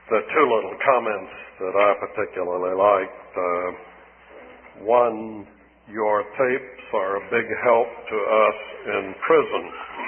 The two little comments that I particularly liked. One, your tapes are a big help to us in prison.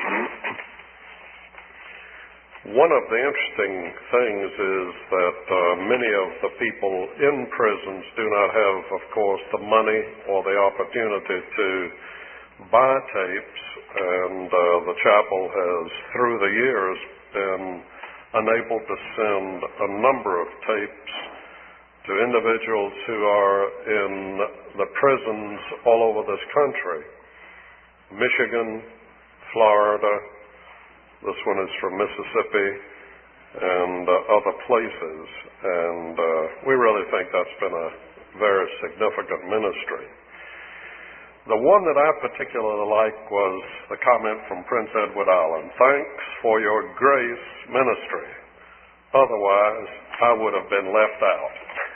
One of the interesting things is that many of the people in prisons do not have, of course, the money or the opportunity to buy tapes, and the chapel has, through the years, been unable to send a number of tapes to individuals who are in the prisons all over this country. Michigan, Florida, this one is from Mississippi, and other places. And we really think that's been a very significant ministry. The one that I particularly liked was the comment from Prince Edward Island. Thanks for your grace ministry. Otherwise, I would have been left out.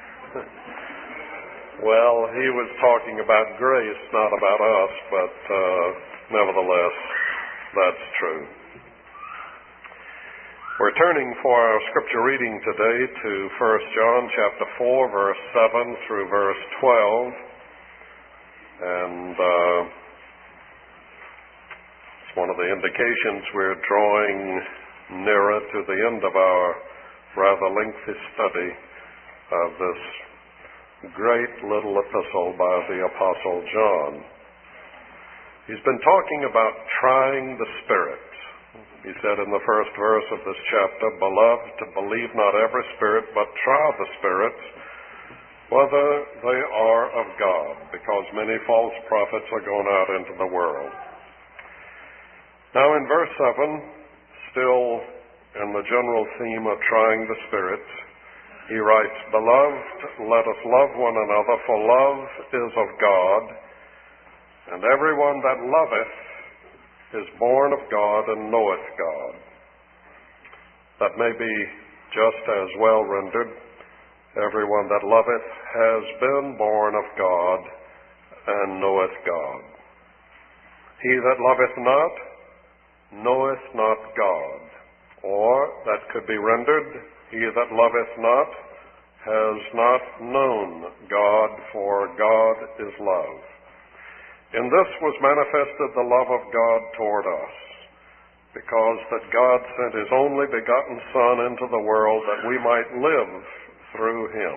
Well, he was talking about grace, not about us, but nevertheless, that's true. We're turning for our scripture reading today to 1 John chapter 4, verse 7 through verse 12. And it's one of the indications we're drawing nearer to the end of our rather lengthy study of this great little epistle by the Apostle John. He's been talking about trying the spirits. He said in the first verse of this chapter, "Beloved, believe not every spirit, but try the spirits, whether they are of God, because many false prophets are gone out into the world." Now in verse 7, still in the general theme of trying the spirits, he writes, "Beloved, let us love one another, for love is of God, and everyone that loveth is born of God and knoweth God." That may be just as well rendered, "Everyone that loveth has been born of God and knoweth God. He that loveth not, knoweth not God." Or, that could be rendered, "He that loveth not has not known God, for God is love. In this was manifested the love of God toward us, because that God sent his only begotten Son into the world that we might live through him.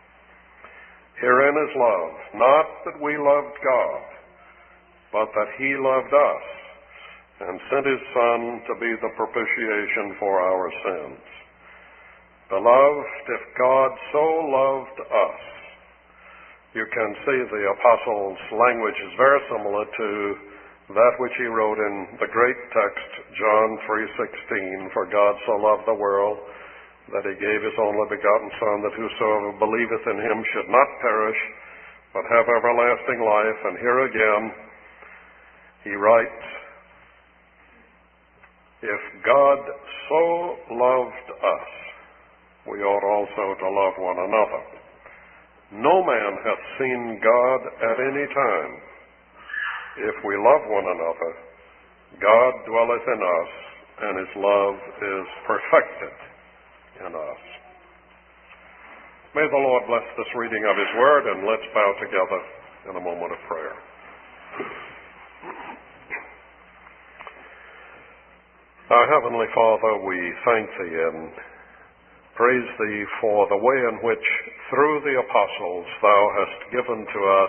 Herein is love, not that we loved God, but that he loved us, and sent his Son to be the propitiation for our sins. Beloved, if God so loved us," you can see the Apostle's language is very similar to that which he wrote in the great text, John 3:16, "For God so loved the world, that he gave his only begotten Son, that whosoever believeth in him should not perish, but have everlasting life." And here again, he writes, "If God so loved us, we ought also to love one another. No man hath seen God at any time. If we love one another, God dwelleth in us, and his love is perfected in us." May the Lord bless this reading of his word, and let's bow together in a moment of prayer. Our Heavenly Father, we thank thee and praise thee for the way in which, through the apostles, thou hast given to us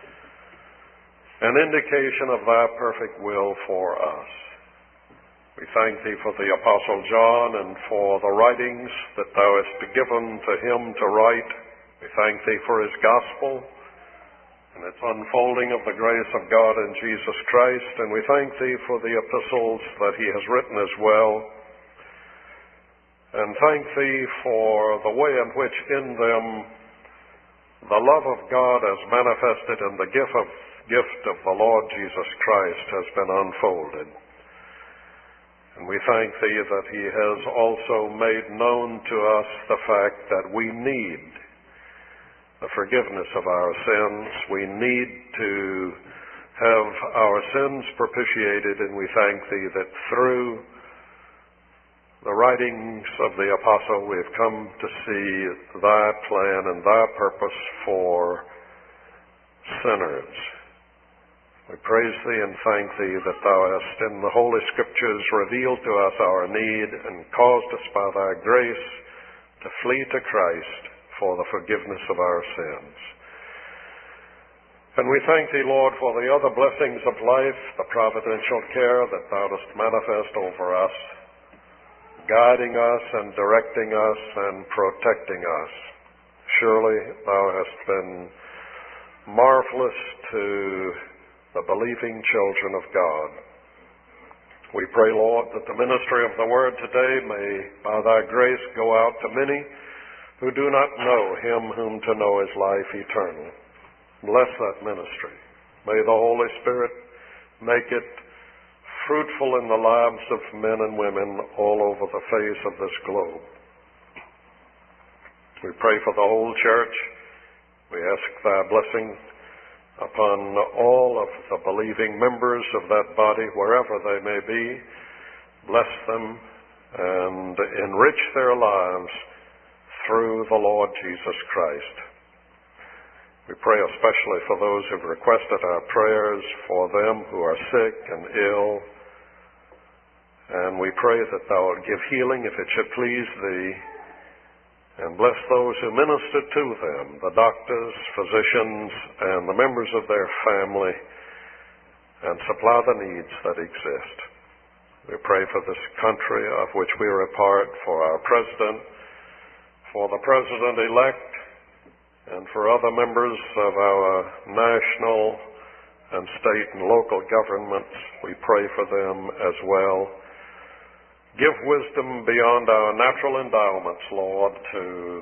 an indication of thy perfect will for us. We thank thee for the Apostle John and for the writings that thou hast given to him to write. We thank thee for his gospel and its unfolding of the grace of God in Jesus Christ. And we thank thee for the epistles that he has written as well. And thank thee for the way in which in them the love of God as manifested in the gift of the Lord Jesus Christ has been unfolded. And we thank thee that he has also made known to us the fact that we need the forgiveness of our sins. We need to have our sins propitiated, and we thank thee that through the writings of the Apostle, we've come to see thy plan and thy purpose for sinners. We praise thee and thank thee that thou hast in the Holy Scriptures revealed to us our need and caused us by thy grace to flee to Christ for the forgiveness of our sins. And we thank thee, Lord, for the other blessings of life, the providential care that thou dost manifest over us, guiding us and directing us and protecting us. Surely thou hast been marvelous to the believing children of God. We pray, Lord, that the ministry of the word today may, by thy grace, go out to many who do not know him whom to know is life eternal. Bless that ministry. May the Holy Spirit make it fruitful in the lives of men and women all over the face of this globe. We pray for the whole church. We ask thy blessing upon all of the believing members of that body, wherever they may be. Bless them and enrich their lives through the Lord Jesus Christ. We pray especially for those who've requested our prayers for them who are sick and ill. And we pray that thou wilt give healing if it should please thee. And bless those who minister to them, the doctors, physicians, and the members of their family, and supply the needs that exist. We pray for this country of which we are a part, for our president, for the president-elect, and for other members of our national and state and local governments. We pray for them as well. Give wisdom beyond our natural endowments, Lord, to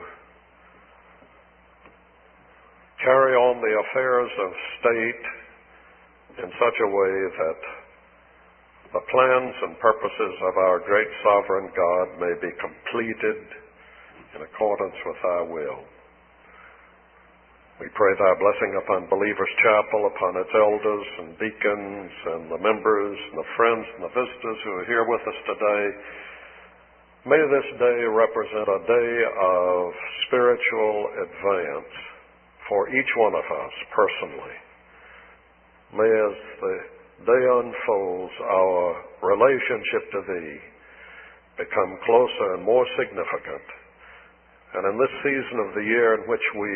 carry on the affairs of state in such a way that the plans and purposes of our great sovereign God may be completed in accordance with thy will. We pray thy blessing upon Believers Chapel, upon its elders and deacons and the members and the friends and the visitors who are here with us today. May this day represent a day of spiritual advance for each one of us personally. May, as the day unfolds, our relationship to thee become closer and more significant. And in this season of the year in which we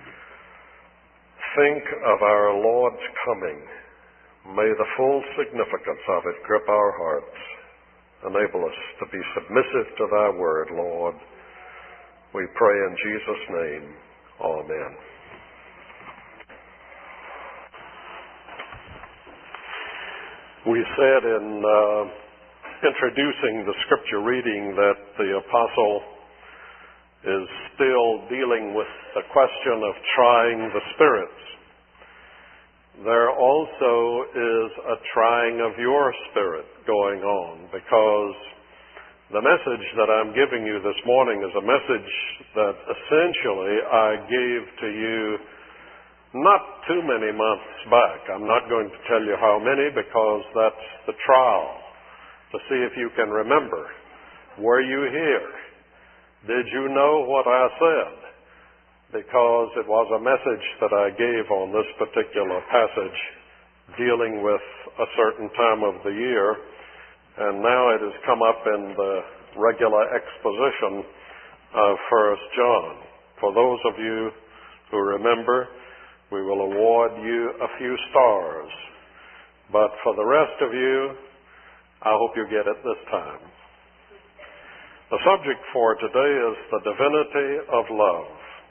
think of our Lord's coming, may the full significance of it grip our hearts. Enable us to be submissive to thy word, Lord. We pray in Jesus' name. Amen. We said in introducing the scripture reading that the apostle is still dealing with the question of trying the spirits. There also is a trying of your spirit going on, because the message that I'm giving you this morning is a message that essentially I gave to you not too many months back. I'm not going to tell you how many, because that's the trial, to see if you can remember. Were you here? Did you know what I said? Because it was a message that I gave on this particular passage dealing with a certain time of the year, and now it has come up in the regular exposition of 1 John. For those of you who remember, we will award you a few stars, but for the rest of you, I hope you get it this time. The subject for today is the divinity of love.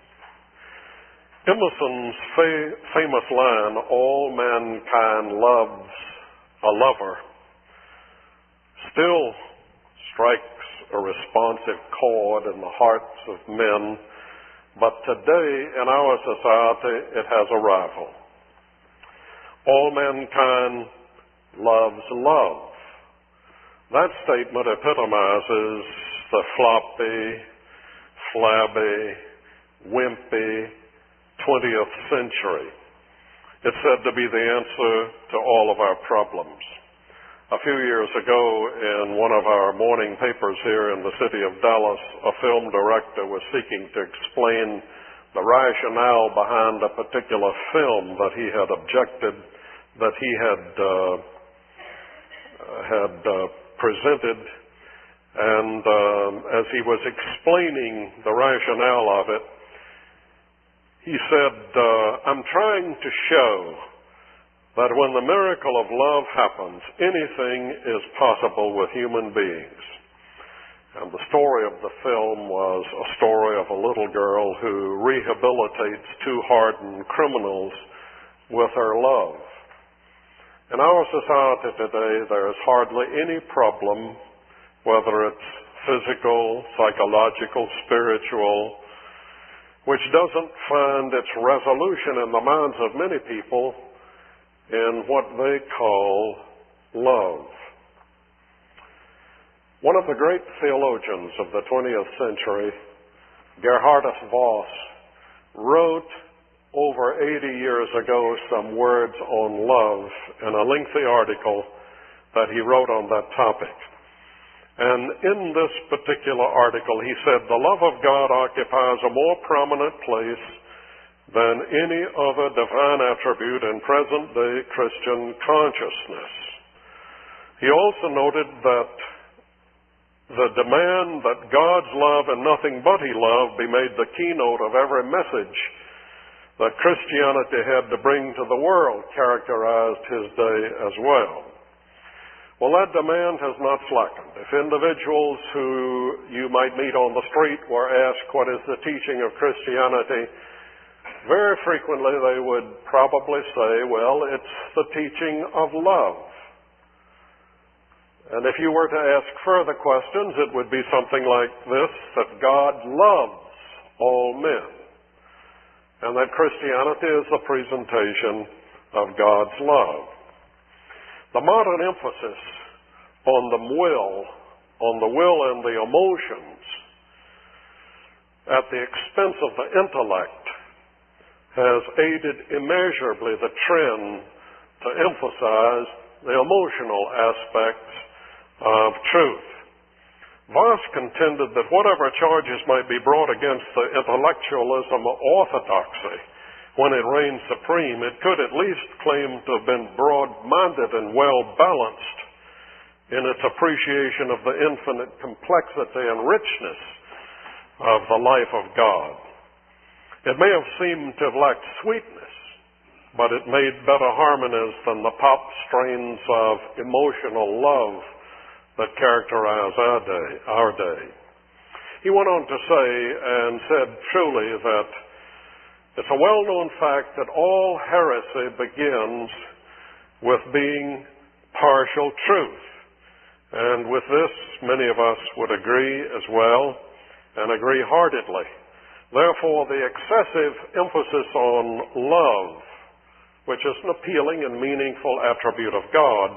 Emerson's famous line, "All mankind loves a lover," still strikes a responsive chord in the hearts of men, but today in our society it has a rival. All mankind loves love. That statement epitomizes the floppy, flabby, wimpy 20th century. It's said to be the answer to all of our problems. A few years ago, in one of our morning papers here in the city of Dallas, a film director was seeking to explain the rationale behind a particular film that he had objected, that he had presented. And as he was explaining the rationale of it, he said, I'm trying to show that when the miracle of love happens, anything is possible with human beings. And the story of the film was a story of a little girl who rehabilitates two hardened criminals with her love. In our society today, there is hardly any problem, whether it's physical, psychological, spiritual, which doesn't find its resolution in the minds of many people in what they call love. One of the great theologians of the 20th century, Geerhardus Vos, wrote over 80 years ago some words on love in a lengthy article that he wrote on that topic. And in this particular article, he said, the love of God occupies a more prominent place than any other divine attribute in present-day Christian consciousness. He also noted that the demand that God's love and nothing but His love be made the keynote of every message that Christianity had to bring to the world characterized his day as well. Well, that demand has not slackened. If individuals who you might meet on the street were asked what is the teaching of Christianity, very frequently they would probably say, well, it's the teaching of love. And if you were to ask further questions, it would be something like this, that God loves all men, and that Christianity is the presentation of God's love. The modern emphasis on the will and the emotions at the expense of the intellect has aided immeasurably the trend to emphasize the emotional aspects of truth. Vos contended that whatever charges might be brought against the intellectualism of orthodoxy, when it reigned supreme, it could at least claim to have been broad-minded and well-balanced in its appreciation of the infinite complexity and richness of the life of God. It may have seemed to have lacked sweetness, but it made better harmonies than the pop strains of emotional love that characterize our day. He went on to say, and said truly, that it's a well-known fact that all heresy begins with being partial truth. And with this, many of us would agree as well, and agree heartedly. Therefore, the excessive emphasis on love, which is an appealing and meaningful attribute of God,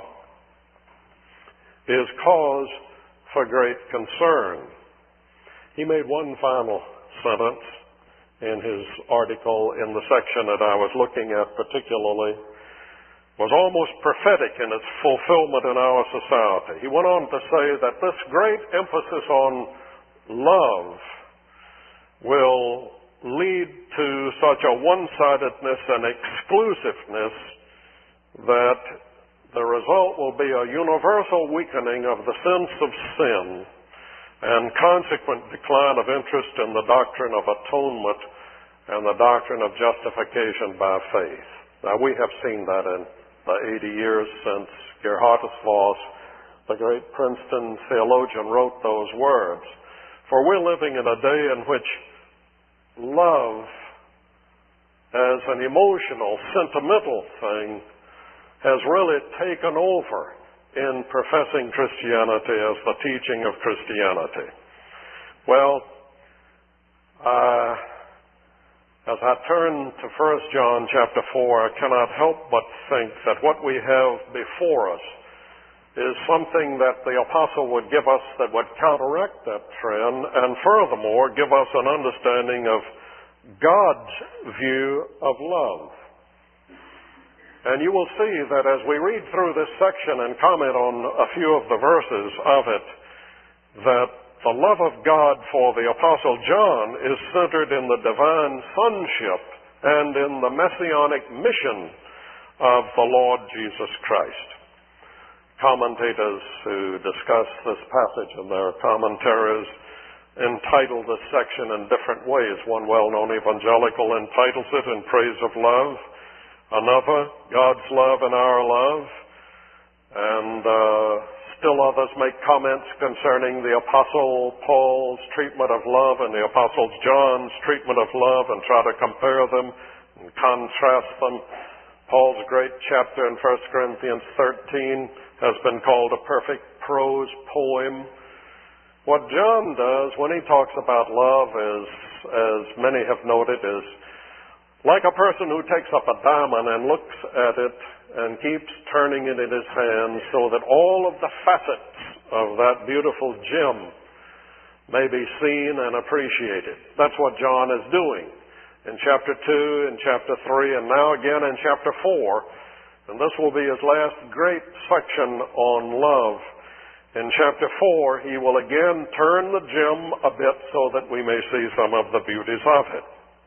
is cause for great concern. He made one final sentence in his article in the section that I was looking at particularly, was almost prophetic in its fulfillment in our society. He went on to say that this great emphasis on love will lead to such a one-sidedness and exclusiveness that the result will be a universal weakening of the sense of sin and consequent decline of interest in the doctrine of atonement and the doctrine of justification by faith. Now, we have seen that in the 80 years since Geerhardus Vos, the great Princeton theologian, wrote those words. For we're living in a day in which love as an emotional, sentimental thing has really taken over in professing Christianity as the teaching of Christianity. Well, as I turn to 1 John chapter 4, I cannot help but think that what we have before us is something that the apostle would give us that would counteract that trend, and furthermore give us an understanding of God's view of love. And you will see that as we read through this section and comment on a few of the verses of it, that the love of God for the Apostle John is centered in the divine sonship and in the messianic mission of the Lord Jesus Christ. Commentators who discuss this passage in their commentaries entitle this section in different ways. One well-known evangelical entitles it In Praise of Love. Another, God's Love and Our Love. And still others make comments concerning the Apostle Paul's treatment of love and the Apostle John's treatment of love and try to compare them and contrast them. Paul's great chapter in 1 Corinthians 13 has been called a perfect prose poem. What John does when he talks about love is, as many have noted, is like a person who takes up a diamond and looks at it and keeps turning it in his hand so that all of the facets of that beautiful gem may be seen and appreciated. That's what John is doing in chapter 2, in chapter 3, and now again in chapter 4. And this will be his last great section on love. In chapter 4, he will again turn the gem a bit so that we may see some of the beauties of it.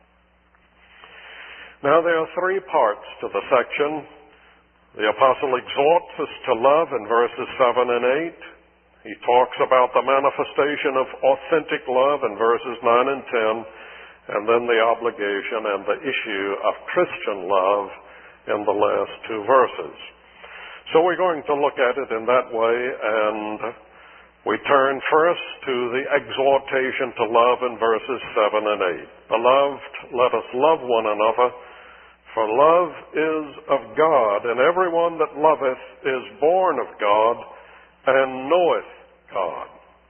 Now there are three parts to the section. The apostle exhorts us to love in verses 7 and 8. He talks about the manifestation of authentic love in verses 9 and 10, and then the obligation and the issue of Christian love in the last two verses. So we're going to look at it in that way, and we turn first to the exhortation to love in verses 7 and 8. Beloved, let us love one another, for love is of God, and everyone that loveth is born of God and knoweth God.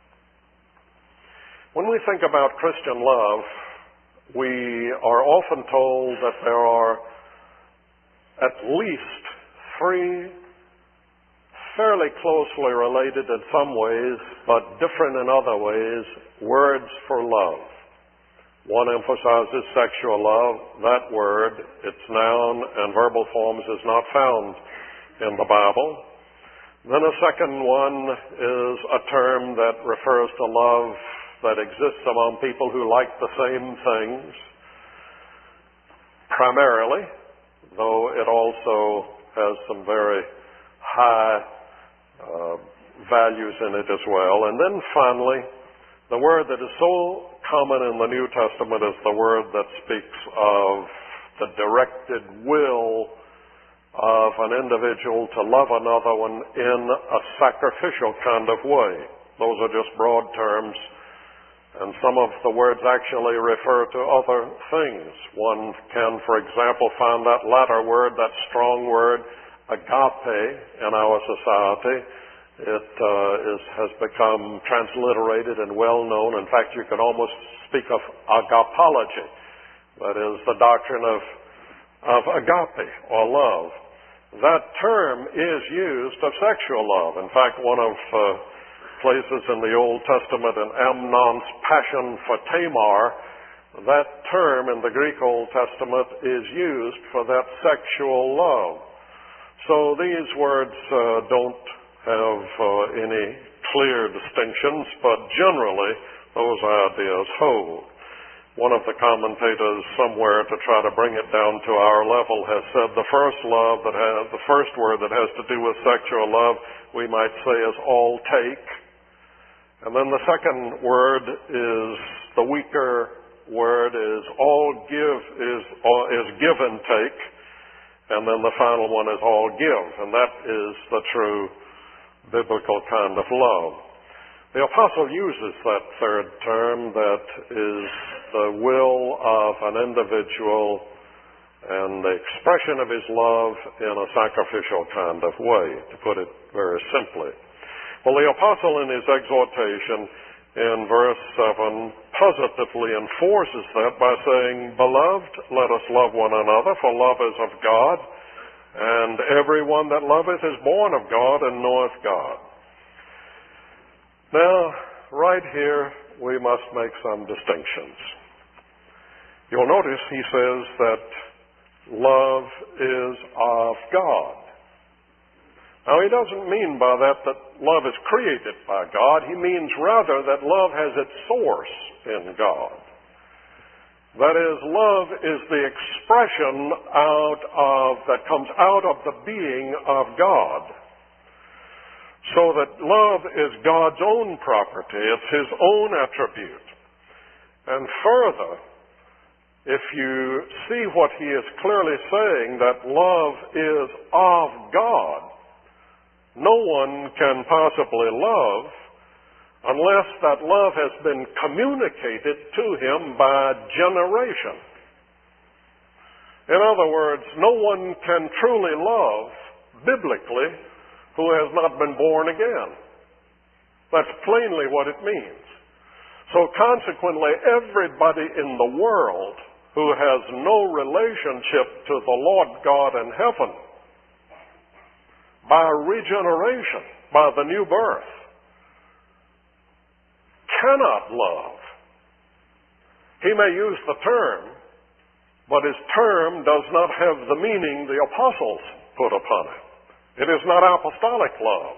When we think about Christian love, we are often told that there are at least three fairly closely related in some ways, but different in other ways, words for love. One emphasizes sexual love. That word, its noun and verbal forms, is not found in the Bible. Then a second one is a term that refers to love that exists among people who like the same things, primarily, though it also has some very high values in it as well. And then finally, the word that is so common in the New Testament is the word that speaks of the directed will of an individual to love another one in a sacrificial kind of way. Those are just broad terms, and some of the words actually refer to other things. One can, for example, find that latter word, that strong word, agape, in our society. It has become transliterated and well known. In fact, you could almost speak of agapology. That is the doctrine of agape, or love. That term is used of sexual love. In fact, one of places in the Old Testament, in Amnon's passion for Tamar, that term in the Greek Old Testament is used for that sexual love. So these words don't have any clear distinctions, but generally those ideas hold. One of the commentators somewhere, to try to bring it down to our level, has said the first word that has to do with sexual love, we might say, is all take. And then the second word is the weaker word, is all give, is give and take. And then the final one is all give, and that is the true biblical kind of love. The apostle uses that third term, that is the will of an individual and the expression of his love in a sacrificial kind of way, to put it very simply. Well, the apostle in his exhortation in verse 7 positively enforces that by saying, Beloved, let us love one another, for love is of God, and everyone that loveth is born of God and knoweth God. Now, right here, we must make some distinctions. You'll notice he says that love is of God. Now, he doesn't mean by that love is created by God. He means rather that love has its source in God. That is, love is the expression that comes out of the being of God. So that love is God's own property. It's His own attribute. And further, if you see what he is clearly saying, that love is of God, no one can possibly love unless that love has been communicated to him by generation. In other words, no one can truly love biblically who has not been born again. That's plainly what it means. So consequently, everybody in the world who has no relationship to the Lord God in heaven, by regeneration, by the new birth, cannot love. He may use the term, but his term does not have the meaning the apostles put upon it. It is not apostolic love.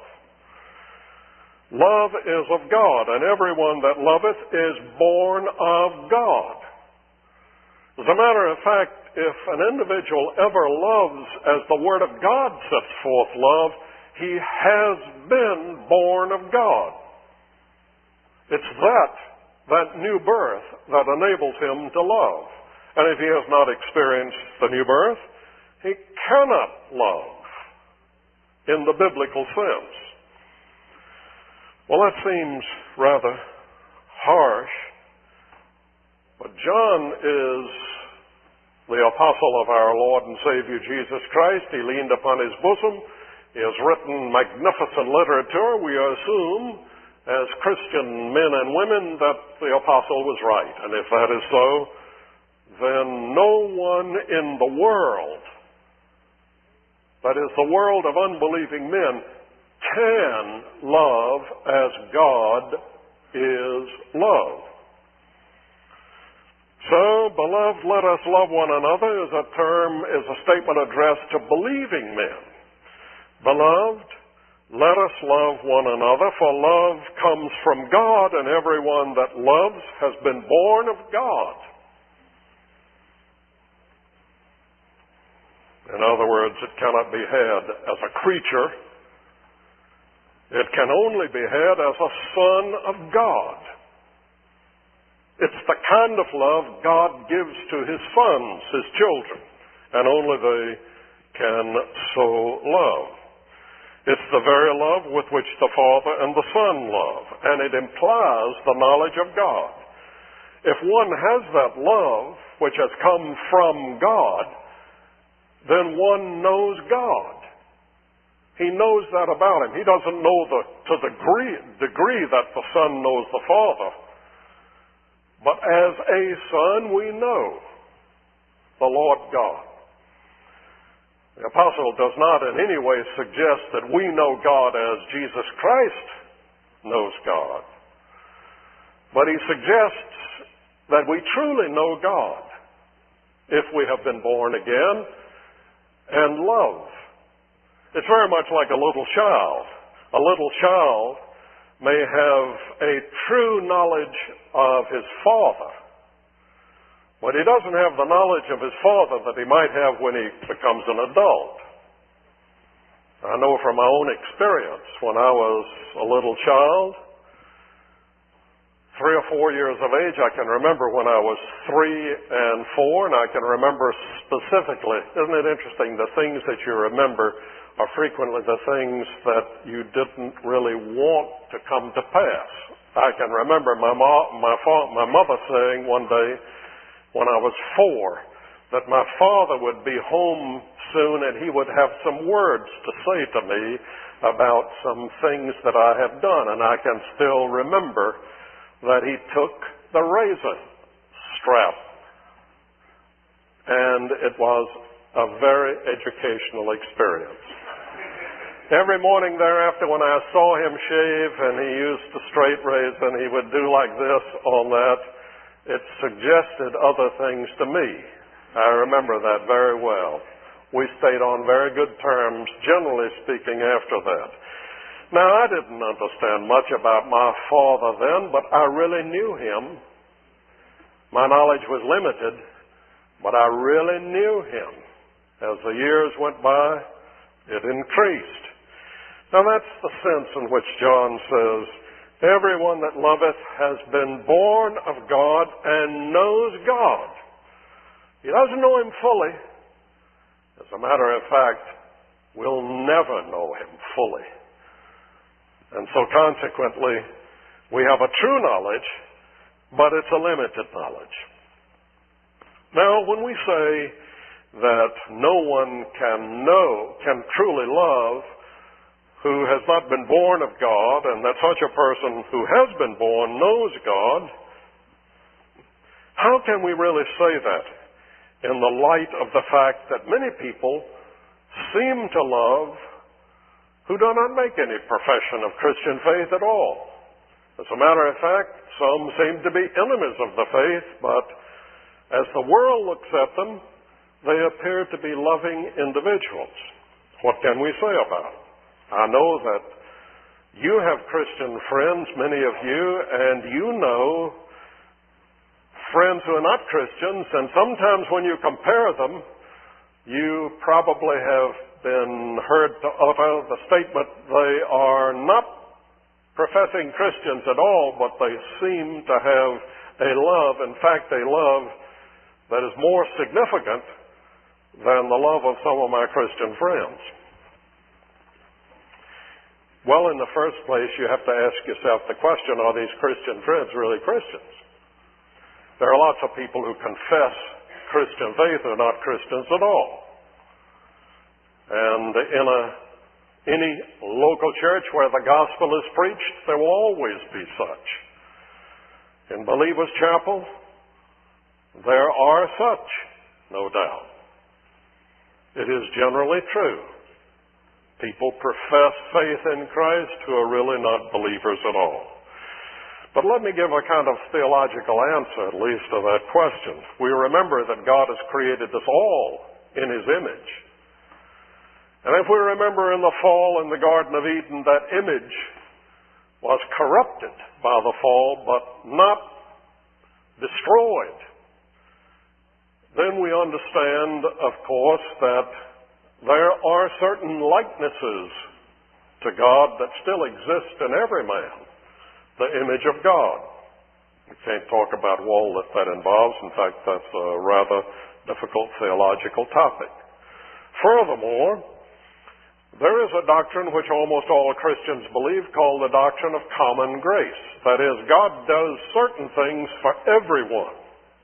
Love is of God, and everyone that loveth is born of God. As a matter of fact, if an individual ever loves as the Word of God sets forth love, he has been born of God. It's that new birth that enables him to love. And if he has not experienced the new birth, he cannot love in the biblical sense. Well, that seems rather harsh, but John is the apostle of our Lord and Savior Jesus Christ. He leaned upon his bosom. He has written magnificent literature. We assume, as Christian men and women, that the apostle was right. And if that is so, then no one in the world, that is the world of unbelieving men, can love as God is love. So, beloved, let us love one another is a statement addressed to believing men. Beloved, let us love one another, for love comes from God, and everyone that loves has been born of God. In other words, it cannot be had as a creature. It can only be had as a son of God. It's the kind of love God gives to his sons, his children, and only they can so love. It's the very love with which the Father and the Son love, and it implies the knowledge of God. If one has that love, which has come from God, then one knows God. He knows that about him. He doesn't know to the degree that the Son knows the Father. But as a son, we know the Lord God. The apostle does not in any way suggest that we know God as Jesus Christ knows God. But he suggests that we truly know God if we have been born again and love. It's very much like a little child. A little child may have a true knowledge of his father, but he doesn't have the knowledge of his father that he might have when he becomes an adult. I know from my own experience, when I was a little child, 3 or 4 years of age, I can remember when I was 3 and 4, and I can remember specifically. Isn't it interesting? The things that you remember are frequently the things that you didn't really want to come to pass. I can remember my mother saying one day when I was 4 that my father would be home soon and he would have some words to say to me about some things that I have done. And I can still remember that he took the raisin strap. And it was a very educational experience. Every morning thereafter when I saw him shave and he used the straight raisin, he would do like this on that. It suggested other things to me I remember that very well. We stayed on very good terms, generally speaking, after that. Now, I didn't understand much about my father then, but I really knew him. My knowledge was limited, but I really knew him. As the years went by, it increased. Now, that's the sense in which John says, everyone that loveth has been born of God and knows God. He doesn't know him fully. As a matter of fact, we'll never know him fully. And so consequently, we have a true knowledge, but it's a limited knowledge. Now, when we say that no one can truly love who has not been born of God, and that such a person who has been born knows God, how can we really say that in the light of the fact that many people seem to love who do not make any profession of Christian faith at all? As a matter of fact, some seem to be enemies of the faith, but as the world looks at them, they appear to be loving individuals. What can we say about it? I know that you have Christian friends, many of you, and you know friends who are not Christians, and sometimes when you compare them, you probably have been heard to utter the statement, they are not professing Christians at all, but they seem to have a love, in fact, a love that is more significant than the love of some of my Christian friends. Well, in the first place, you have to ask yourself the question, are these Christian friends really Christians? There are lots of people who confess Christian faith who are not Christians at all. And in any local church where the gospel is preached, there will always be such. In Believers Chapel, there are such, no doubt. It is generally true. People profess faith in Christ who are really not believers at all. But let me give a kind of theological answer, at least, to that question. We remember that God has created us all in His image. And if we remember in the fall in the Garden of Eden, that image was corrupted by the fall, but not destroyed. Then we understand, of course, that there are certain likenesses to God that still exist in every man. The image of God. We can't talk about all that involves. In fact, that's a rather difficult theological topic. Furthermore, there is a doctrine which almost all Christians believe called the doctrine of common grace. That is, God does certain things for everyone.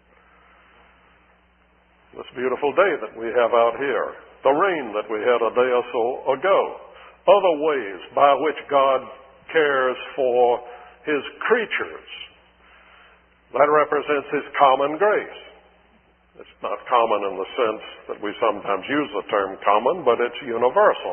This beautiful day that we have out here, the rain that we had a day or so ago, other ways by which God cares for His creatures. That represents His common grace. It's not common in the sense that we sometimes use the term common, but it's universal.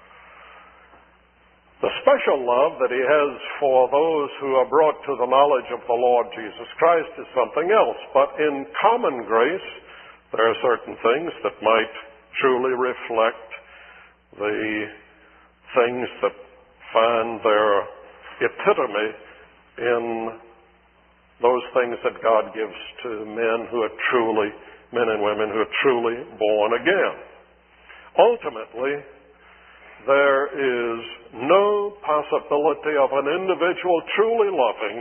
The special love that He has for those who are brought to the knowledge of the Lord Jesus Christ is something else. But in common grace, there are certain things that might truly reflect the things that find their epitome in those things that God gives to men and women who are truly born again. Ultimately, there is no possibility of an individual truly loving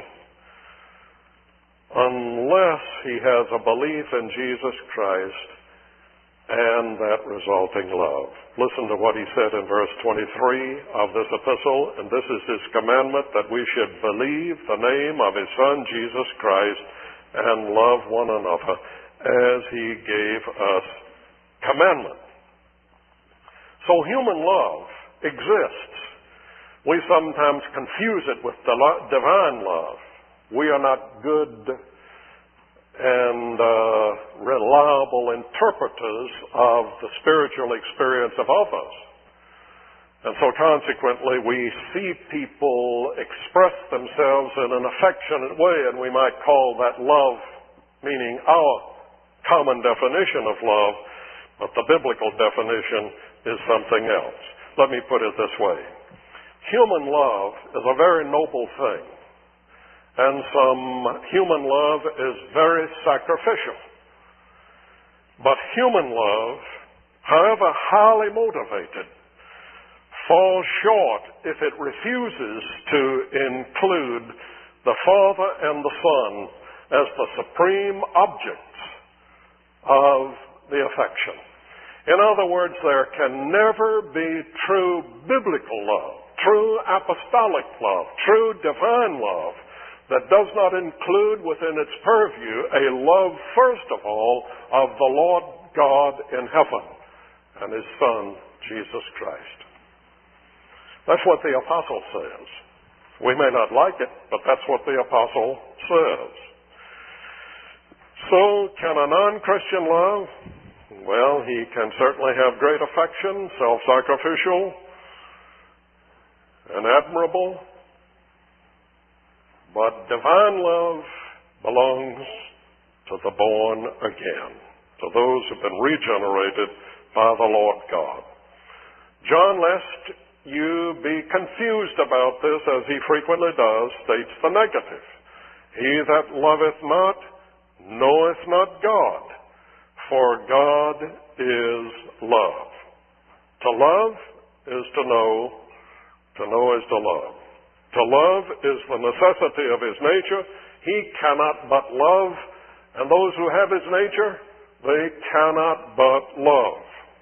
unless he has a belief in Jesus Christ and that resulting love. Listen to what he said in verse 23 of this epistle, and this is his commandment, that we should believe the name of his Son, Jesus Christ, and love one another as he gave us commandment. So human love exists. We sometimes confuse it with divine love. We are not good and reliable interpreters of the spiritual experience of others. And so consequently, we see people express themselves in an affectionate way, and we might call that love, meaning our common definition of love, but the biblical definition is something else. Let me put it this way. Human love is a very noble thing, and some human love is very sacrificial. But human love, however highly motivated, falls short if it refuses to include the Father and the Son as the supreme objects of the affection. In other words, there can never be true biblical love, true apostolic love, true divine love that does not include within its purview a love, first of all, of the Lord God in heaven and His Son, Jesus Christ. That's what the apostle says. We may not like it, but that's what the apostle says. So, can a non-Christian love? Well, he can certainly have great affection, self-sacrificial, and admirable. But divine love belongs to the born again, to those who have been regenerated by the Lord God. John, lest you be confused about this, as he frequently does, states the negative. He that loveth not knoweth not God, for God is love. To love is to know is to love. To love is the necessity of His nature. He cannot but love, and those who have His nature, they cannot but love.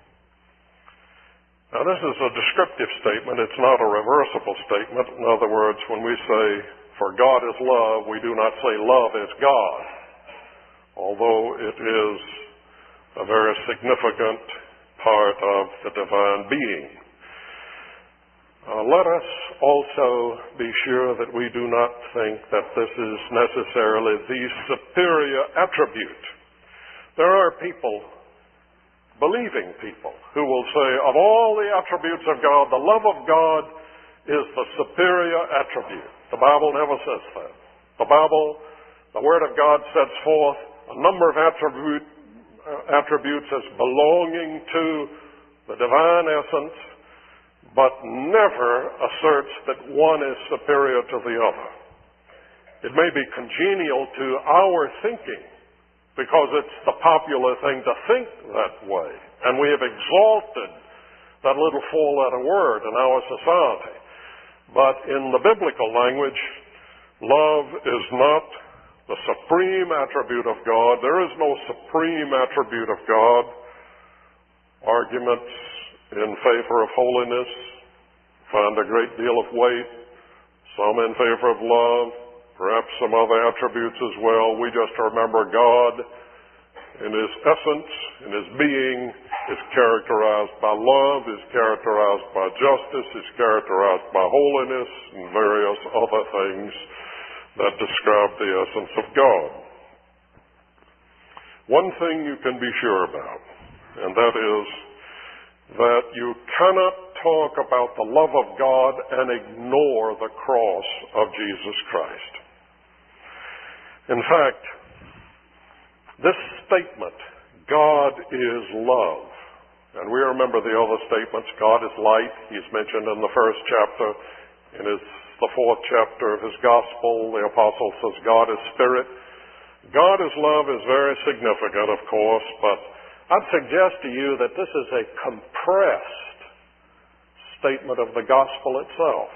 Now, this is a descriptive statement. It's not a reversible statement. In other words, when we say, for God is love, we do not say love is God, although it is a very significant part of the divine being. Let us also be sure that we do not think that this is necessarily the superior attribute. There are people, believing people, who will say, of all the attributes of God, the love of God is the superior attribute. The Bible never says that. The Bible, the Word of God, sets forth a number of attributes as belonging to the divine essence, but never asserts that one is superior to the other. It may be congenial to our thinking because it's the popular thing to think that way, and we have exalted that little four-letter word in our society. But in the biblical language, love is not the supreme attribute of God. There is no supreme attribute of God. Arguments in favor of holiness find a great deal of weight. Some in favor of love, perhaps some other attributes as well. We just remember God in His essence, in His being, is characterized by love, is characterized by justice, is characterized by holiness, and various other things that describe the essence of God. One thing you can be sure about, and that is that you cannot talk about the love of God and ignore the cross of Jesus Christ. In fact, this statement, God is love, and we remember the other statements, God is light. He's mentioned in the first chapter. In the fourth chapter of his gospel, the apostle says God is spirit. God is love is very significant, of course, but I'd suggest to you that this is a compressed statement of the gospel itself.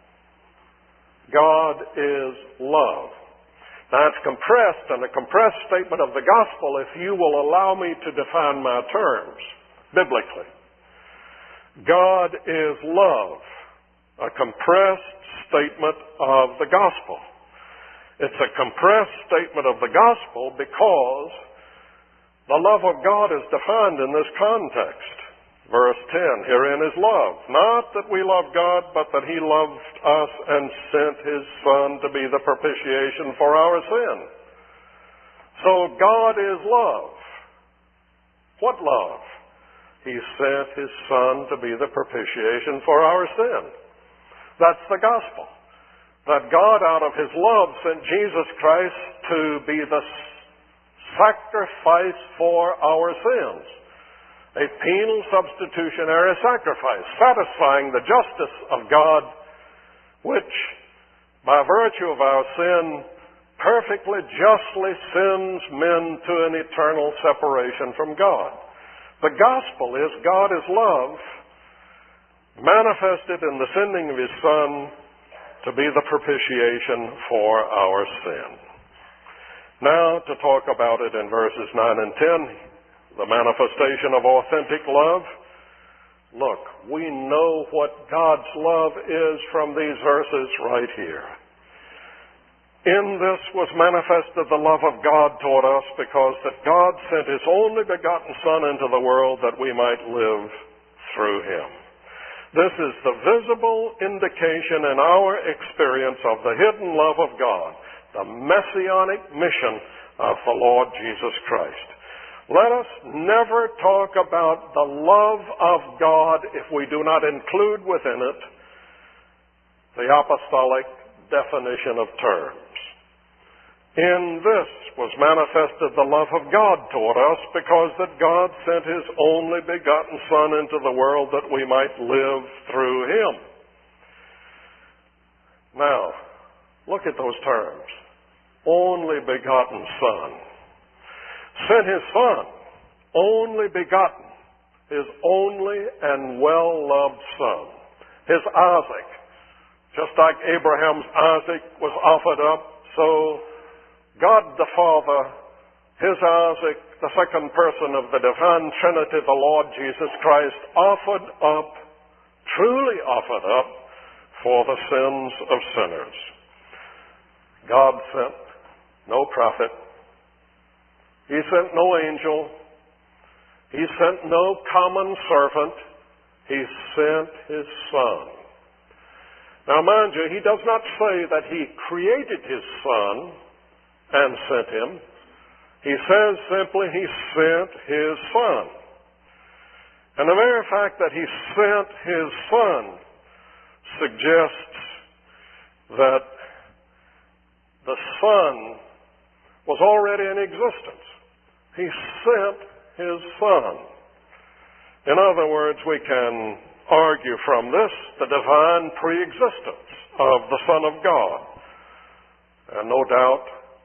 God is love. Now, it's compressed, and a compressed statement of the gospel if you will allow me to define my terms biblically. God is love, a compressed statement of the gospel. It's a compressed statement of the gospel because the love of God is defined in this context. Verse 10, herein is love. Not that we love God, but that He loved us and sent His Son to be the propitiation for our sin. So God is love. What love? He sent His Son to be the propitiation for our sin. That's the gospel. That God, out of His love, sent Jesus Christ to be the sacrifice for our sins. A penal substitutionary sacrifice, satisfying the justice of God, which, by virtue of our sin, perfectly, justly sends men to an eternal separation from God. The gospel is God is love, manifested in the sending of His Son to be the propitiation for our sin. Now, to talk about it in verses 9 and 10, the manifestation of authentic love. Look, we know what God's love is from these verses right here. In this was manifested the love of God toward us, because that God sent His only begotten Son into the world that we might live through Him. This is the visible indication in our experience of the hidden love of God, the messianic mission of the Lord Jesus Christ. Let us never talk about the love of God if we do not include within it the apostolic definition of terms. In this was manifested the love of God toward us, because that God sent His only begotten Son into the world that we might live through Him. Now, look at those terms. Only begotten Son. Sent His Son, only begotten, His only and well-loved Son. His Isaac. Just like Abraham's Isaac was offered up, so God the Father, His Isaac, the second person of the divine Trinity, the Lord Jesus Christ, truly offered up for the sins of sinners. God sent no prophet. He sent no angel. He sent no common servant. He sent His Son. Now, mind you, He does not say that He created His Son and sent Him. He says simply He sent His Son. And the very fact that He sent His Son suggests that the Son was already in existence. He sent His Son. In other words, we can argue from this the divine pre-existence of the Son of God. And no doubt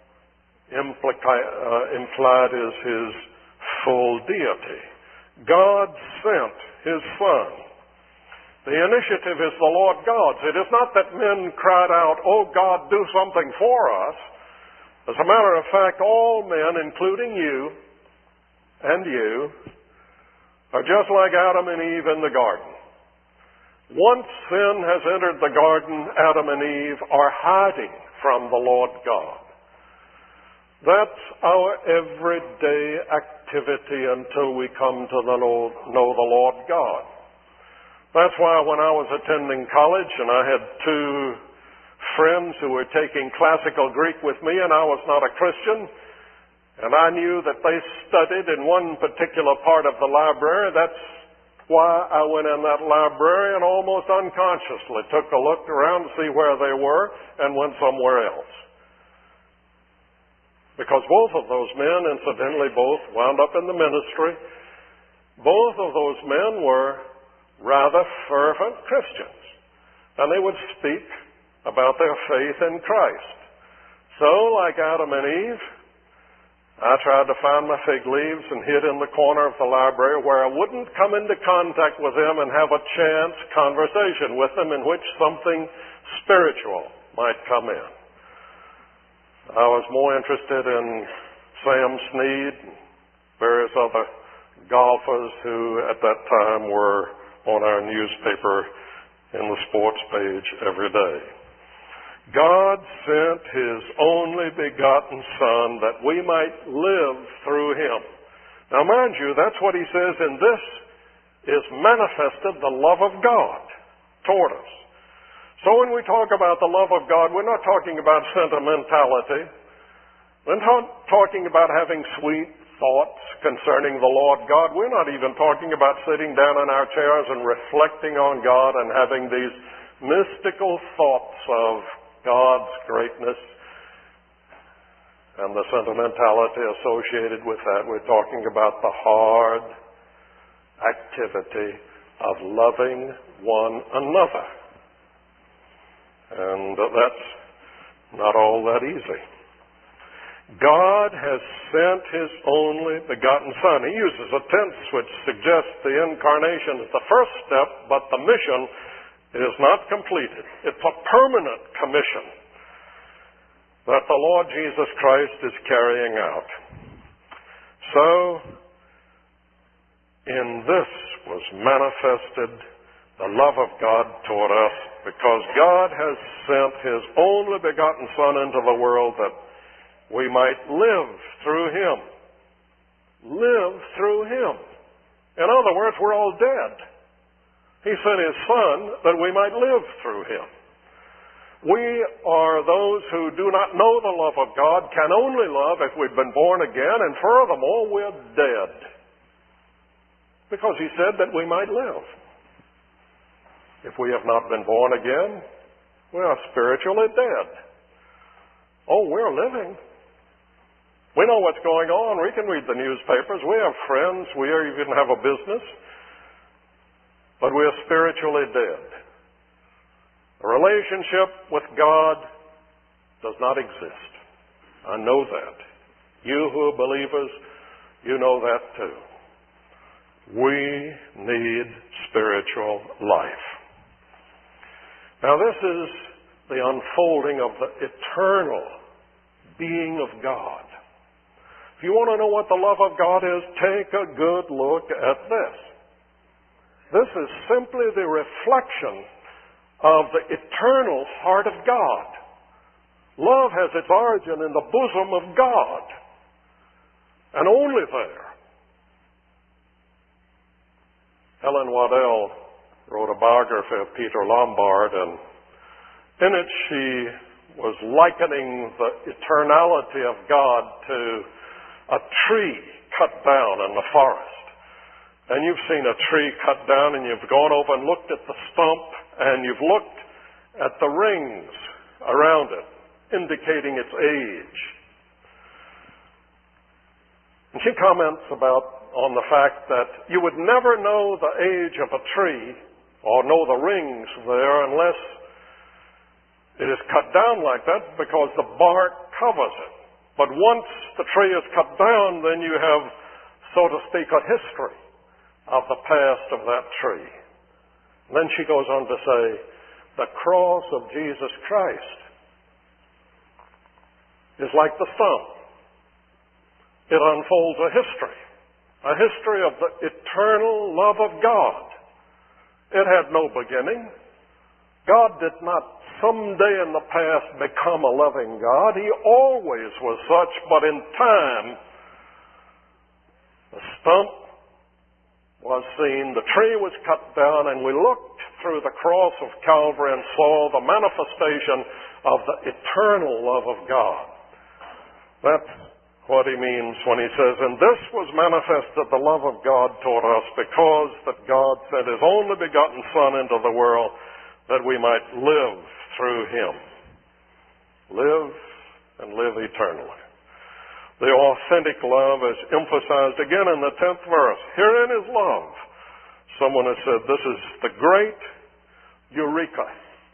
implied is His full deity. God sent His Son. The initiative is the Lord God's. It is not that men cried out, "Oh God, do something for us." As a matter of fact, all men, including you and you, are just like Adam and Eve in the garden. Once sin has entered the garden, Adam and Eve are hiding from the Lord God. That's our everyday activity until we come to know the Lord God. That's why when I was attending college and I had two friends who were taking classical Greek with me, and I was not a Christian, and I knew that they studied in one particular part of the library. That's why I went in that library and almost unconsciously took a look around to see where they were and went somewhere else. Because both of those men, incidentally, both wound up in the ministry. Both of those men were rather fervent Christians, and they would speak about their faith in Christ. So, like Adam and Eve, I tried to find my fig leaves and hid in the corner of the library where I wouldn't come into contact with them and have a chance conversation with them in which something spiritual might come in. I was more interested in Sam Snead and various other golfers who at that time were on our newspaper in the sports page every day. God sent His only begotten Son that we might live through Him. Now mind you, that's what He says in this is manifested the love of God toward us. So when we talk about the love of God, we're not talking about sentimentality. We're not talking about having sweet thoughts concerning the Lord God. We're not even talking about sitting down in our chairs and reflecting on God and having these mystical thoughts of God's greatness and the sentimentality associated with that. We're talking about the hard activity of loving one another. And that's not all that easy. God has sent His only begotten Son. He uses a tense which suggests the incarnation is the first step, but the mission is not completed. It's a permanent commission that the Lord Jesus Christ is carrying out. So, in this was manifested the love of God toward us, because God has sent His only begotten Son into the world that we might live through Him. Live through Him. In other words, we're all dead. He sent His Son that we might live through Him. We are those who do not know the love of God, can only love if we've been born again, and furthermore, we're dead. Because He said that we might live. If we have not been born again, we are spiritually dead. Oh, we're living. We know what's going on. We can read the newspapers. We have friends. We even have a business. But we are spiritually dead. A relationship with God does not exist. I know that. You who are believers, you know that too. We need spiritual life. Now this is the unfolding of the eternal being of God. If you want to know what the love of God is, take a good look at this. This is simply the reflection of the eternal heart of God. Love has its origin in the bosom of God, and only there. Ellen Waddell wrote a biography of Peter Lombard, and in it she was likening the eternality of God to a tree cut down in the forest. And you've seen a tree cut down, and you've gone over and looked at the stump, and you've looked at the rings around it, indicating its age. And she comments on the fact that you would never know the age of a tree or know the rings there unless it is cut down like that, because the bark covers it. But once the tree is cut down, then you have, so to speak, a history of the past of that tree. And then she goes on to say, the cross of Jesus Christ is like the stump. It unfolds a history of the eternal love of God. It had no beginning. God did not someday in the past become a loving God. He always was such, but in time, the stump was seen, the tree was cut down, and we looked through the cross of Calvary and saw the manifestation of the eternal love of God. That's what he means when he says, and this was manifested the love of God toward us, because that God sent His only begotten Son into the world that we might live through Him. Live and live eternally. The authentic love is emphasized again in the 10th verse. Herein is love. Someone has said, this is the great eureka.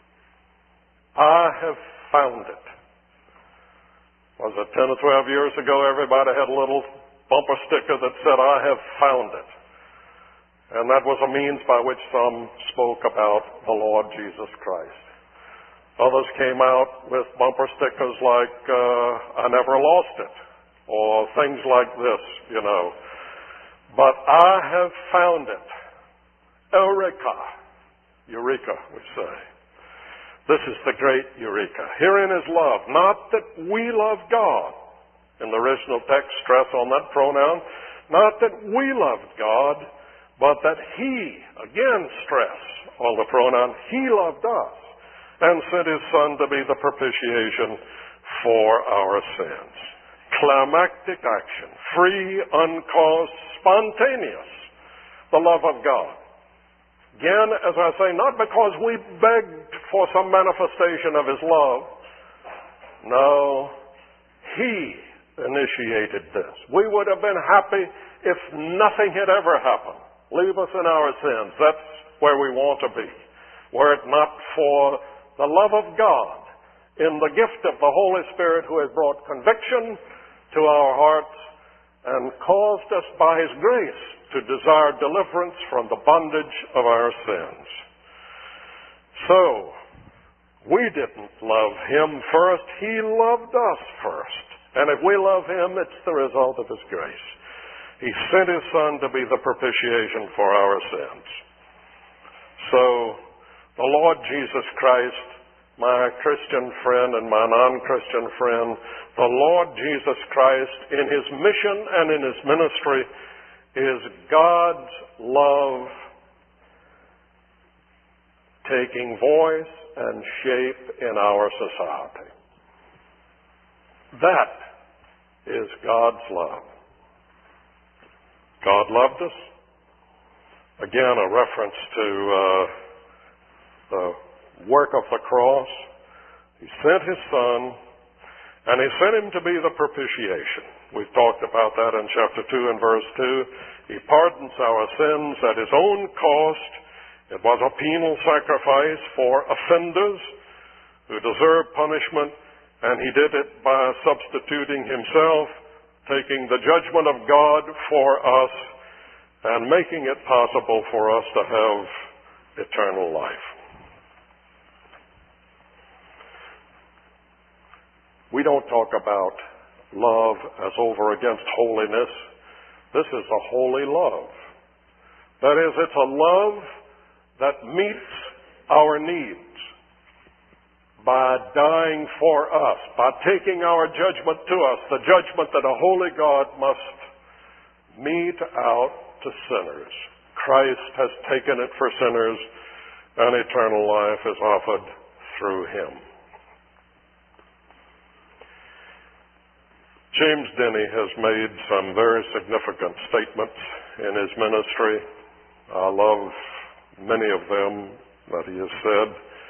I have found it. Was it 10 or 12 years ago, everybody had a little bumper sticker that said, I have found it. And that was a means by which some spoke about the Lord Jesus Christ. Others came out with bumper stickers like, I never lost it, or things like this, you know. But I have found it. Eureka. Eureka, we say. This is the great eureka. Herein is love. Not that we love God. In the original text, stress on that pronoun. Not that we loved God, but that He, again stress on the pronoun, He loved us and sent His Son to be the propitiation for our sins. Climactic action. Free, uncaused, spontaneous. The love of God. Again, as I say, not because we begged for some manifestation of His love. No, He initiated this. We would have been happy if nothing had ever happened. Leave us in our sins. That's where we want to be. Were it not for the love of God in the gift of the Holy Spirit, who has brought conviction to our hearts and caused us by His grace to desire deliverance from the bondage of our sins. So, we didn't love Him first. He loved us first. And if we love Him, it's the result of His grace. He sent His Son to be the propitiation for our sins. So, the Lord Jesus Christ, my Christian friend and my non-Christian friend, the Lord Jesus Christ, in His mission and in His ministry, is God's love taking voice and shape in our society. That is God's love. God loved us. Again, a reference to the work of the cross. He sent His Son, and He sent Him to be the propitiation. We've talked about that in chapter 2 and verse 2. He pardons our sins at His own cost. It was a penal sacrifice for offenders who deserved punishment, and He did it by substituting Himself, taking the judgment of God for us, and making it possible for us to have eternal life. We don't talk about love as over against holiness. This is a holy love. That is, it's a love that meets our needs by dying for us, by taking our judgment to us, the judgment that a holy God must mete out to sinners. Christ has taken it for sinners, and eternal life is offered through Him. James Denney has made some very significant statements in his ministry. I love many of them that he has said.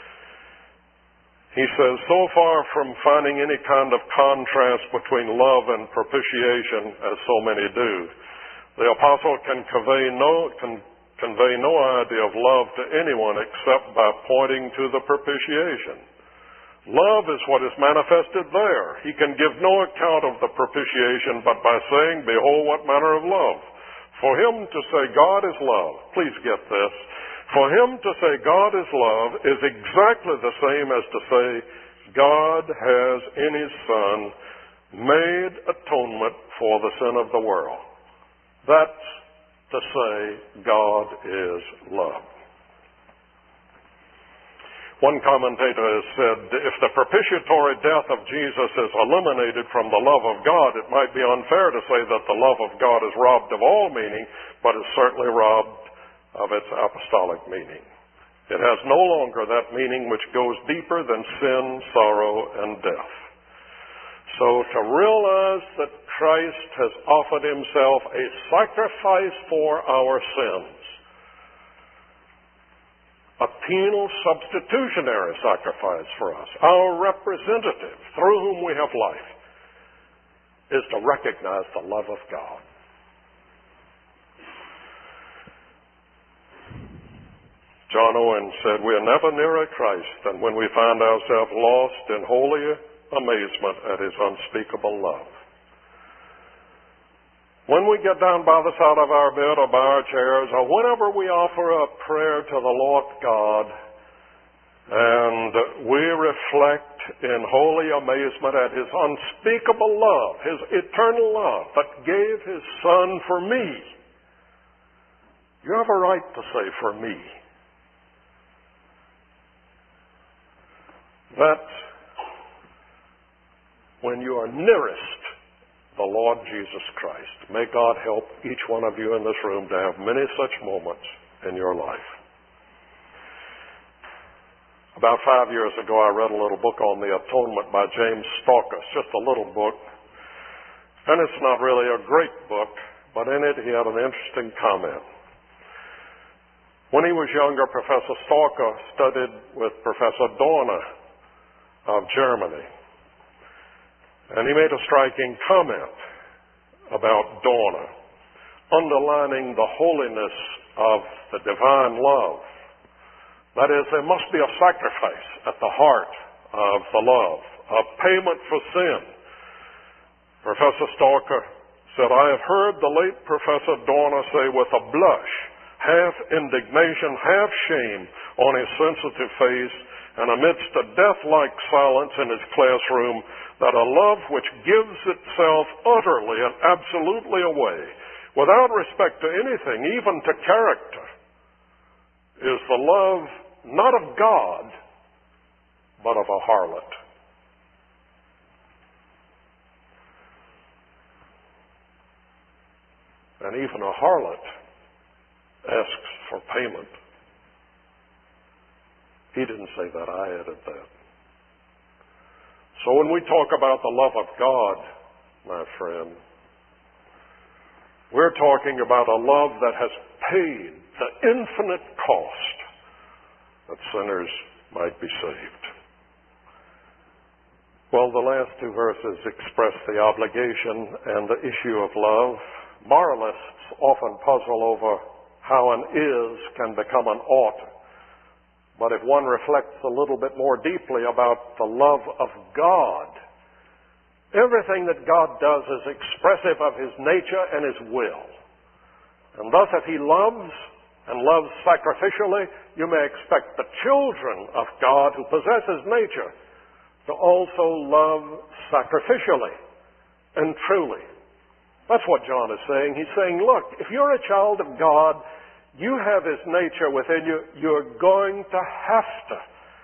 He says, so far from finding any kind of contrast between love and propitiation, as so many do, the apostle can convey no idea of love to anyone except by pointing to the propitiation. Love is what is manifested there. He can give no account of the propitiation but by saying, behold, what manner of love. For him to say God is love, please get this, for him to say God is love is exactly the same as to say God has in His Son made atonement for the sin of the world. That's to say God is love. One commentator has said, if the propitiatory death of Jesus is eliminated from the love of God, it might be unfair to say that the love of God is robbed of all meaning, but is certainly robbed of its apostolic meaning. It has no longer that meaning which goes deeper than sin, sorrow, and death. So to realize that Christ has offered Himself a sacrifice for our sins, a penal substitutionary sacrifice for us, our representative through whom we have life, is to recognize the love of God. John Owen said, we are never nearer Christ than when we find ourselves lost in holy amazement at His unspeakable love. When we get down by the side of our bed or by our chairs, or whenever we offer a prayer to the Lord God, and we reflect in holy amazement at His unspeakable love, His eternal love that gave His Son for me, you have a right to say for me. That's when you are nearest the Lord Jesus Christ. May God help each one of you in this room to have many such moments in your life. About 5 years ago, I read a little book on the atonement by James Stalkus, just a little book. And it's not really a great book, but in it he had an interesting comment. When he was younger, Professor Stalker studied with Professor Dorner of Germany. And he made a striking comment about Donna, underlining the holiness of the divine love. That is, there must be a sacrifice at the heart of the love, a payment for sin. Professor Stalker said, "I have heard the late Professor Dorner say with a blush, half indignation, half shame on his sensitive face, and amidst a death-like silence in his classroom, that a love which gives itself utterly and absolutely away, without respect to anything, even to character, is the love not of God, but of a harlot." And even a harlot asks for payment. He didn't say that, I added that. So when we talk about the love of God, my friend, we're talking about a love that has paid the infinite cost that sinners might be saved. Well, the last two verses express the obligation and the issue of love. Moralists often puzzle over how an is can become an ought. But if one reflects a little bit more deeply about the love of God, everything that God does is expressive of His nature and His will. And thus, if He loves and loves sacrificially, you may expect the children of God who possess His nature to also love sacrificially and truly. That's what John is saying. He's saying, look, if you're a child of God, you have His nature within you. You're going to have to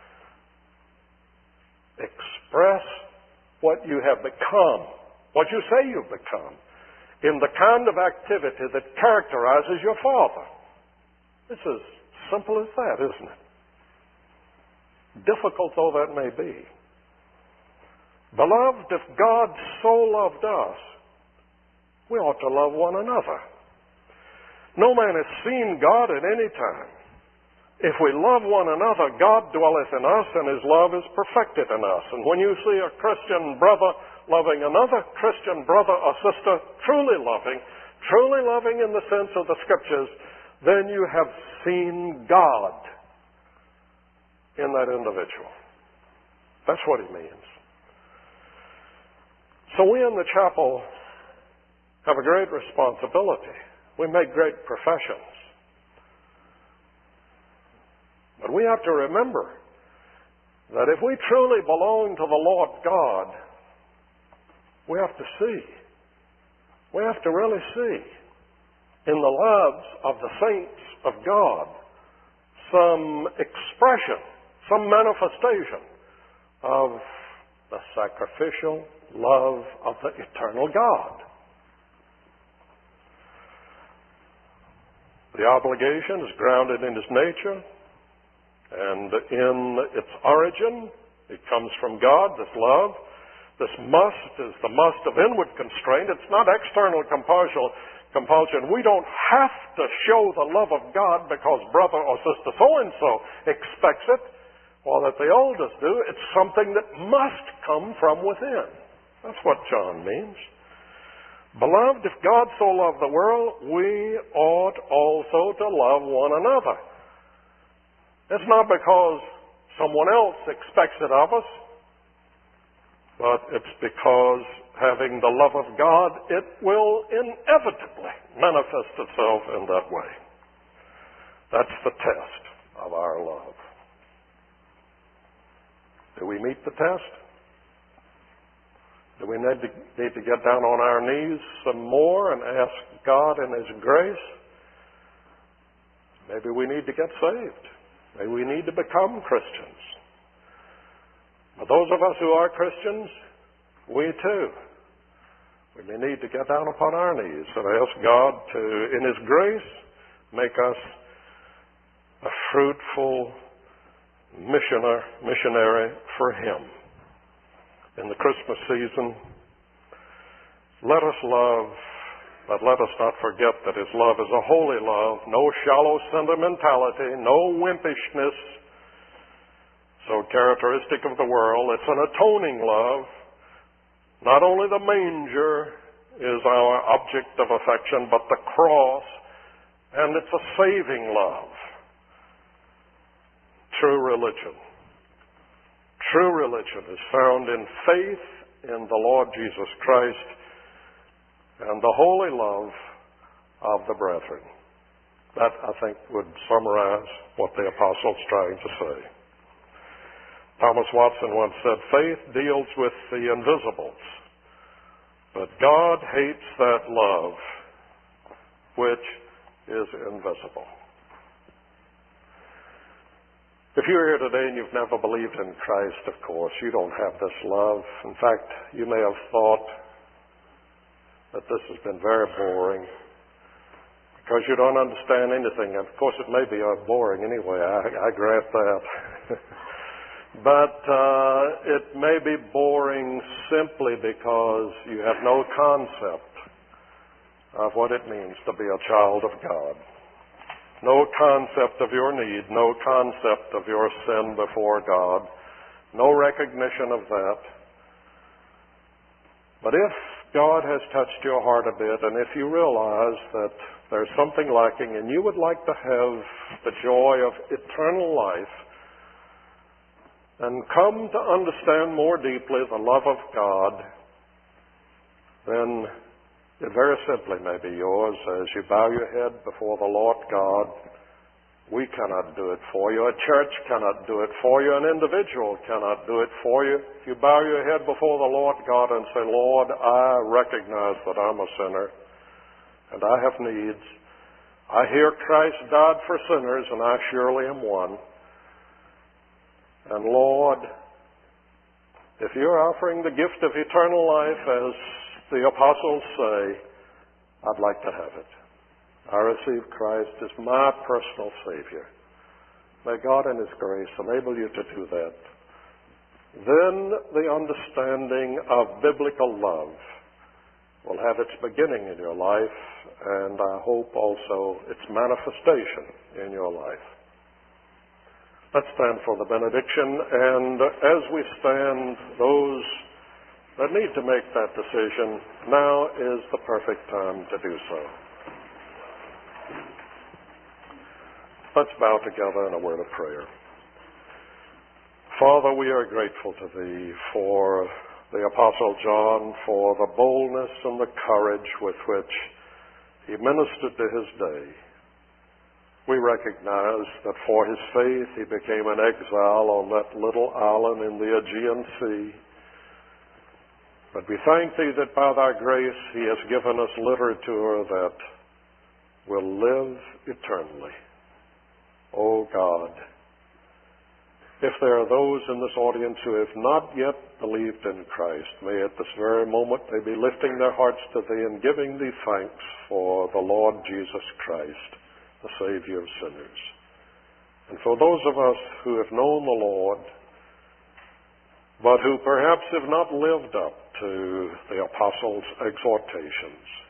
express what you have become, what you say you've become, in the kind of activity that characterizes your Father. It's as simple as that, isn't it? Difficult though that may be. Beloved, if God so loved us, we ought to love one another. No man has seen God at any time. If we love one another, God dwelleth in us, and His love is perfected in us. And when you see a Christian brother loving another Christian brother or sister, truly loving in the sense of the Scriptures, then you have seen God in that individual. That's what He means. So we in the chapel have a great responsibility. We make great professions. But we have to remember that if we truly belong to the Lord God, we have to see. We have to really see in the lives of the saints of God some expression, some manifestation of the sacrificial love of the eternal God. The obligation is grounded in His nature and in its origin. It comes from God, this love. This must is the must of inward constraint. It's not external compulsion. We don't have to show the love of God because brother or sister so-and-so expects it, or that the elders do. It's something that must come from within. That's what John means. Beloved, if God so loved the world, we ought also to love one another. It's not because someone else expects it of us, but it's because having the love of God, it will inevitably manifest itself in that way. That's the test of our love. Do we meet the test? Do we need to get down on our knees some more and ask God in His grace? Maybe we need to get saved. Maybe we need to become Christians. But those of us who are Christians, we too, we may need to get down upon our knees and ask God to, in His grace, make us a fruitful missionary for Him. In the Christmas season, let us love, but let us not forget that His love is a holy love, no shallow sentimentality, no wimpishness, so characteristic of the world. It's an atoning love, Not only the manger is our object of affection, but the cross, and it's a saving love. True religion. True religion is found in faith in the Lord Jesus Christ and the holy love of the brethren. That, I think, would summarize what the apostle's trying to say. Thomas Watson once said, faith deals with the invisibles, but God hates that love which is invisible. If you're here today and you've never believed in Christ, of course, you don't have this love. In fact, you may have thought that this has been very boring because you don't understand anything. Of course, it may be boring anyway. I grant that. But it may be boring simply because you have no concept of what it means to be a child of God. No concept of your need, no concept of your sin before God, no recognition of that. But if God has touched your heart a bit, and if you realize that there's something lacking and you would like to have the joy of eternal life and come to understand more deeply the love of God, then it very simply may be yours as you bow your head before the Lord God. We cannot do it for you. A church cannot do it for you. An individual cannot do it for you. If you bow your head before the Lord God and say, Lord, I recognize that I'm a sinner and I have needs. I hear Christ died for sinners and I surely am one. And Lord, if you're offering the gift of eternal life as the apostles say, I'd like to have it. I receive Christ as my personal Savior. May God in His grace enable you to do that. Then the understanding of biblical love will have its beginning in your life, and I hope also its manifestation in your life. Let's stand for the benediction, and as we stand, those that need to make that decision, now is the perfect time to do so. Let's bow together in a word of prayer. Father, we are grateful to Thee for the Apostle John, for the boldness and the courage with which he ministered to his day. We recognize that for his faith he became an exile on that little island in the Aegean Sea. But we thank Thee that by Thy grace He has given us literature that will live eternally. O God, if there are those in this audience who have not yet believed in Christ, may at this very moment they be lifting their hearts to Thee and giving Thee thanks for the Lord Jesus Christ, the Savior of sinners. And for those of us who have known the Lord, but who perhaps have not lived up to the apostles' exhortations,